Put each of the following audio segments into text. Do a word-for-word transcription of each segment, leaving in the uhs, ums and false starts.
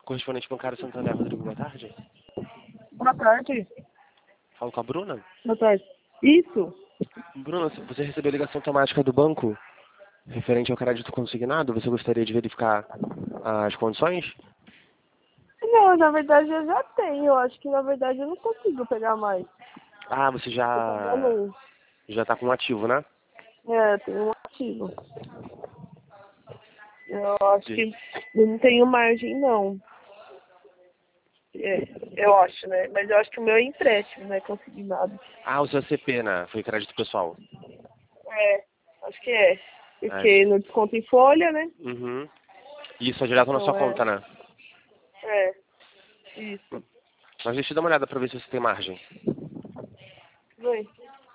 Correspondente bancário Santander, Rodrigo, boa tarde. Boa tarde. Falo com a Bruna. Boa tarde. Isso? Bruna, você recebeu a ligação automática do banco referente ao crédito consignado? Você gostaria de verificar as condições? Não, na verdade eu já tenho. Eu acho que na verdade eu não consigo pegar mais. Ah, você Tô já pagando. já está com um ativo, né? É, tenho um ativo. Eu acho Sim. que eu não tenho margem não. É, eu acho, né? Mas eu acho que o meu é empréstimo, não é consignado. Ah, o seu C P, né? Foi crédito pessoal. É, acho que é. É. Porque no desconto em folha, né? Uhum. E isso é direto na sua Então é. conta, né? É, isso. Mas deixa eu dar uma olhada para ver se você tem margem. Vem.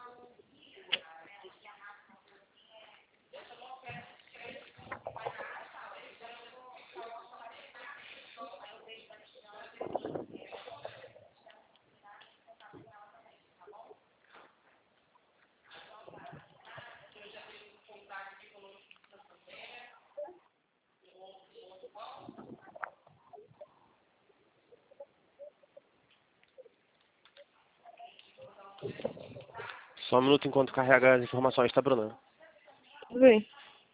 Só um minuto enquanto carrega as informações, tá, Bruna? Vem.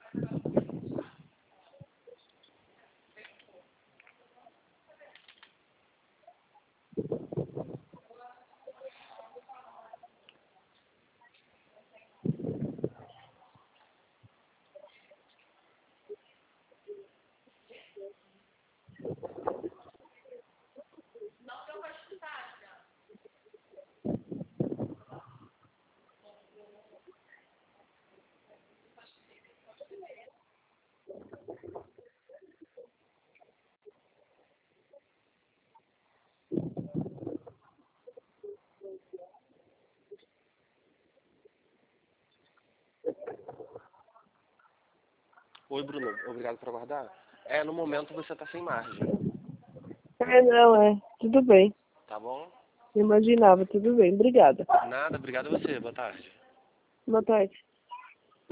Oi, Bruno. Obrigado por aguardar. É, no momento você está sem margem. É, não, é. Tudo bem. Tá bom? Eu imaginava, tudo bem. Obrigada. Nada, obrigado a você. Boa tarde. Boa tarde.